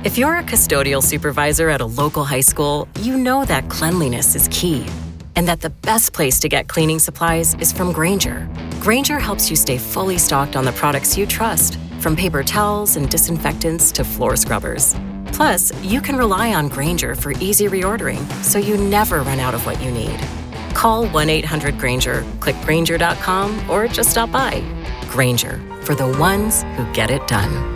If you're a custodial supervisor at a local high school, you know that cleanliness is key, and that the best place to get cleaning supplies is from Grainger. Grainger helps you stay fully stocked on the products you trust, from paper towels and disinfectants to floor scrubbers. Plus, you can rely on Grainger for easy reordering, so you never run out of what you need. Call 1-800-GRAINGER, click Grainger.com, or just stop by. Grainger, for the ones who get it done.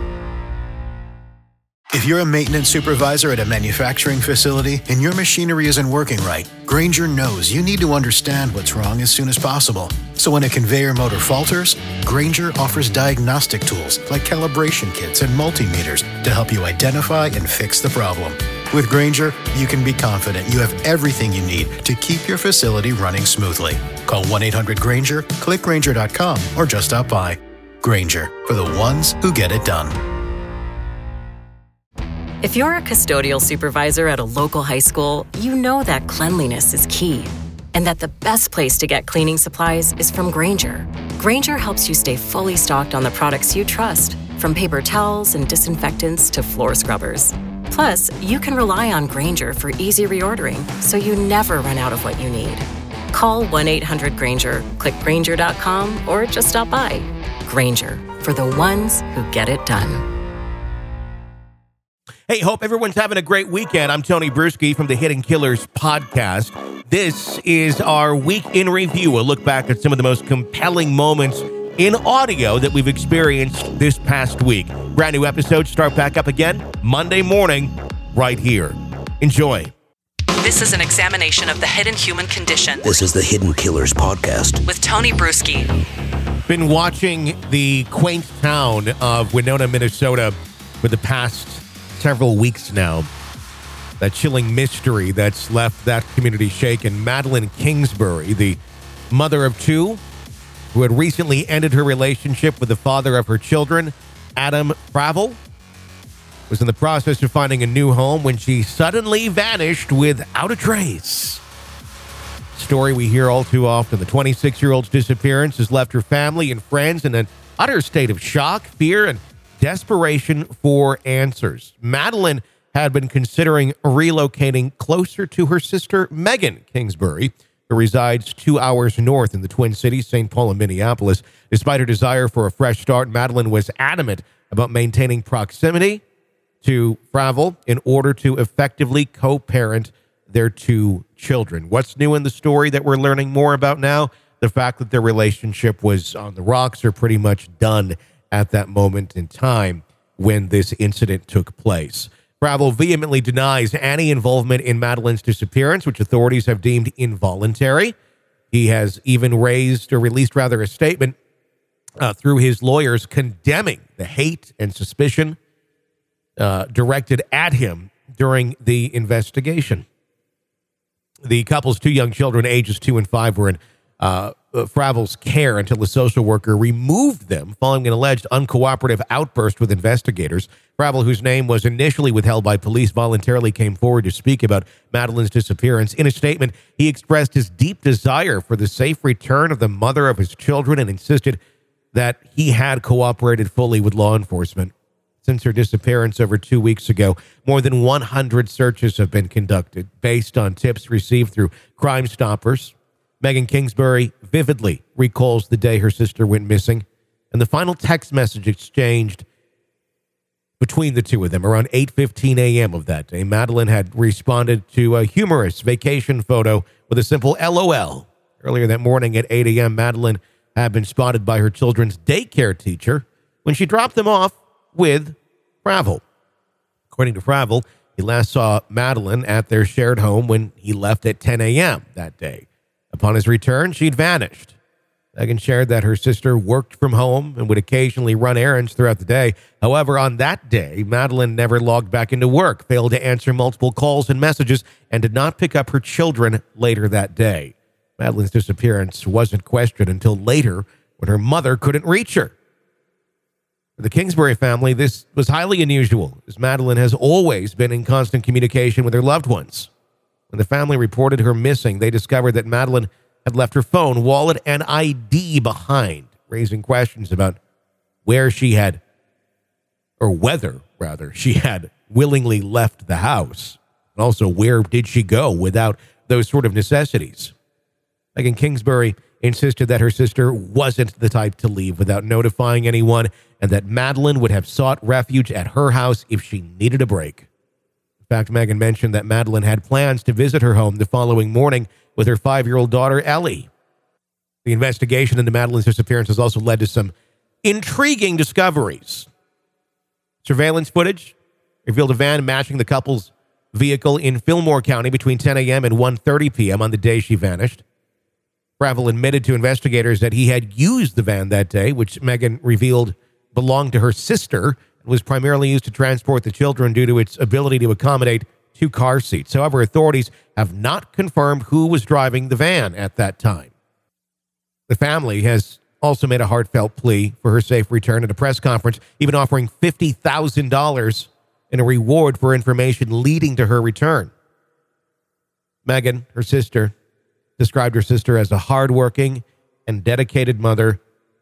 If you're a maintenance supervisor at a manufacturing facility and your machinery isn't working right, Grainger knows you need to understand what's wrong as soon as possible. So when a conveyor motor falters, Grainger offers diagnostic tools like calibration kits and multimeters to help you identify and fix the problem. With Grainger, you can be confident you have everything you need to keep your facility running smoothly. Call 1-800-GRAINGER, click Grainger.com, or just stop by. Grainger, for the ones who get it done. If you're a custodial supervisor at a local high school, you know that cleanliness is key, and that the best place to get cleaning supplies is from Grainger. Grainger helps you stay fully stocked on the products you trust, from paper towels and disinfectants to floor scrubbers. Plus, you can rely on Grainger for easy reordering, so you never run out of what you need. Call 1-800-GRAINGER, click Grainger.com, or just stop by. Grainger, for the ones who get it done. Hey, hope everyone's having a great weekend. I'm Tony Bruschi from the Hidden Killers podcast. This is our week in review, a look back at some of the most compelling moments in audio that we've experienced this past week. Brand new episodes start back up again Monday morning right here. Enjoy. This is an examination of the hidden human condition. This is the Hidden Killers podcast With Tony Bruschi. Been watching the quaint town of Winona, Minnesota for the past several weeks now. That chilling mystery that's left that community shaken. Madeline Kingsbury, the mother of two, who had recently ended her relationship with the father of her children, Adam Fravel, was in the process of finding a new home when she suddenly vanished without a trace. Story we hear all too often. The 26-year-old's disappearance has left her family and friends in an utter state of shock, fear, and desperation for answers. Madeline had been considering relocating closer to her sister, Megan Kingsbury, who resides 2 hours north in the Twin Cities, St. Paul and Minneapolis. Despite her desire for a fresh start, Madeline was adamant about maintaining proximity to Fravel in order to effectively co-parent their two children. What's new in the story that we're learning more about now? The fact that their relationship was on the rocks or pretty much done at that moment in time when this incident took place. Fravel vehemently denies any involvement in Madeline's disappearance, which authorities have deemed involuntary. He has even released a statement through his lawyers condemning the hate and suspicion directed at him during the investigation. The couple's two young children, ages 2 and 5, were in Fravel's care until a social worker removed them following an alleged uncooperative outburst with investigators. Fravel, whose name was initially withheld by police, voluntarily came forward to speak about Madeline's disappearance. In a statement, he expressed his deep desire for the safe return of the mother of his children and insisted that he had cooperated fully with law enforcement. Since her disappearance over 2 weeks ago, more than 100 searches have been conducted based on tips received through Crime Stoppers. Megan Kingsbury vividly recalls the day her sister went missing and the final text message exchanged between the two of them around 8:15 a.m. of that day. Madeline had responded to a humorous vacation photo with a simple LOL. Earlier that morning at 8 a.m., Madeline had been spotted by her children's daycare teacher when she dropped them off with Fravel. According to Fravel, he last saw Madeline at their shared home when he left at 10 a.m. that day. Upon his return, she'd vanished. Megan shared that her sister worked from home and would occasionally run errands throughout the day. However, on that day, Madeline never logged back into work, failed to answer multiple calls and messages, and did not pick up her children later that day. Madeline's disappearance wasn't questioned until later when her mother couldn't reach her. For the Kingsbury family, this was highly unusual, as Madeline has always been in constant communication with her loved ones. When the family reported her missing, they discovered that Madeline had left her phone, wallet, and ID behind, raising questions about where she had, or whether rather, she had willingly left the house. And also, where did she go without those sort of necessities? Megan Kingsbury insisted that her sister wasn't the type to leave without notifying anyone, and that Madeleine would have sought refuge at her house if she needed a break. In fact, Megan mentioned that Madeleine had plans to visit her home the following morning with her 5-year-old daughter, Ellie. The investigation into Madeleine's disappearance has also led to some intriguing discoveries. Surveillance footage revealed a van matching the couple's vehicle in Fillmore County between 10 a.m. and 1:30 p.m. on the day she vanished. Fravel admitted to investigators that he had used the van that day, which Megan revealed belonged to her sister and was primarily used to transport the children due to its ability to accommodate 2 car seats. However, authorities have not confirmed who was driving the van at that time. The family has also made a heartfelt plea for her safe return at a press conference, even offering $50,000 in a reward for information leading to her return. Megan, her sister, described her sister as a hardworking and dedicated mother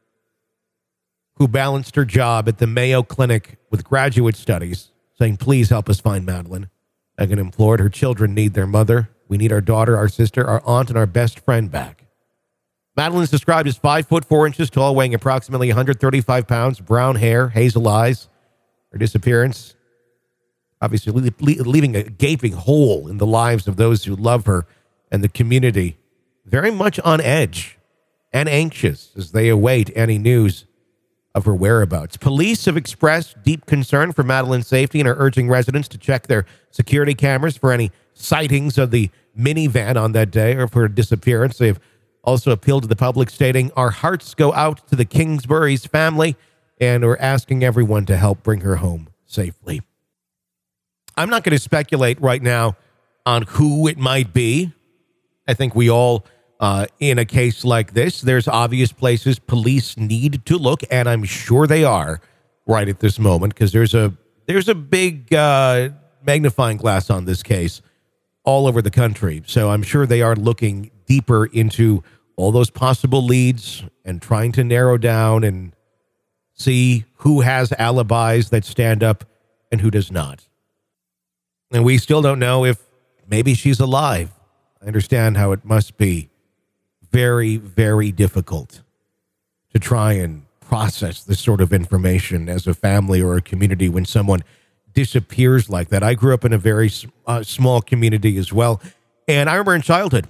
who balanced her job at the Mayo Clinic with graduate studies, saying, "Please help us find Madeleine." Megan implored, "Her children need their mother. We need our daughter, our sister, our aunt, and our best friend back." Madeleine is described as 5'4" tall, weighing approximately 135 pounds, brown hair, hazel eyes. Her disappearance, obviously leaving a gaping hole in the lives of those who love her and the community, very much on edge and anxious as they await any news of her whereabouts. Police have expressed deep concern for Madeleine's safety and are urging residents to check their security cameras for any sightings of the minivan on that day or for her disappearance. They've also appealed to the public, stating, "Our hearts go out to the Kingsbury's family, and we're asking everyone to help bring her home safely." I'm not going to speculate right now on who it might be. I think we all, in a case like this, there's obvious places police need to look, and I'm sure they are right at this moment, because there's a big magnifying glass on this case all over the country. So I'm sure they are looking deeper into all those possible leads and trying to narrow down and see who has alibis that stand up and who does not. And we still don't know if maybe she's alive. I understand how it must be very, very difficult to try and process this sort of information as a family or a community when someone disappears like that. I grew up in a very small community as well. And I remember in childhood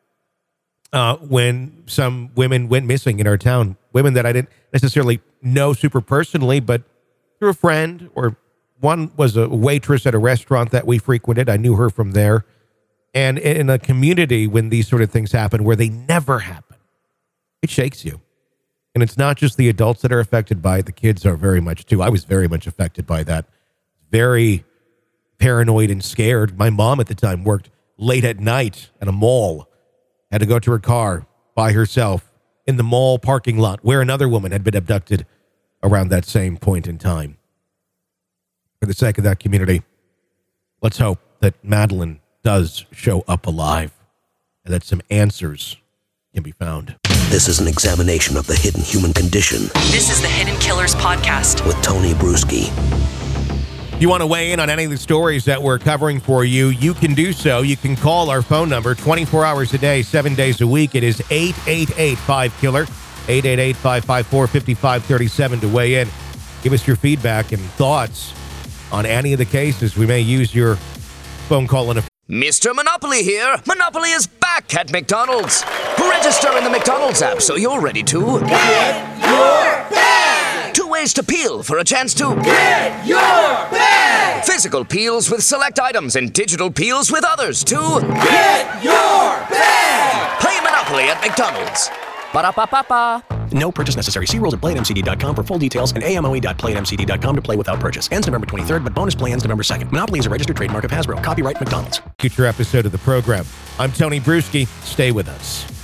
when some women went missing in our town, women that I didn't necessarily know super personally, but through a friend, or one was a waitress at a restaurant that we frequented. I knew her from there. And in a community, when these sort of things happen, where they never happen, it shakes you. And it's not just the adults that are affected by it. The kids are very much too. I was very much affected by that. Very paranoid and scared. My mom at the time worked late at night at a mall. Had to go to her car by herself in the mall parking lot where another woman had been abducted around that same point in time. For the sake of that community, let's hope that Madeleine does show up alive and that some answers can be found. This is an examination of the hidden human condition. This is the Hidden Killers Podcast with Tony Bruschi. If you want to weigh in on any of the stories that we're covering for you, you can do so. You can call our phone number 24 hours a day, 7 days a week. It is 888-5-KILLER, 888-554-5537 to weigh in. Give us your feedback and thoughts on any of the cases. We may use your phone call in a... Mr. Monopoly here. Monopoly is back at McDonald's. Register in the McDonald's app so you're ready to... Get your bag! 2 ways to peel for a chance to... Get your bag! Physical peels with select items and digital peels with others to... Get your bag! Play Monopoly at McDonald's. Ba-da-ba-ba-ba. No purchase necessary. See rules at PlayAtMCD.com for full details and AMOE.PlayAtMCD.com to play without purchase. Ends November 23rd, but bonus play ends November 2nd. Monopoly is a registered trademark of Hasbro. Copyright McDonald's. Future episode of the program. I'm Tony Bruschi. Stay with us.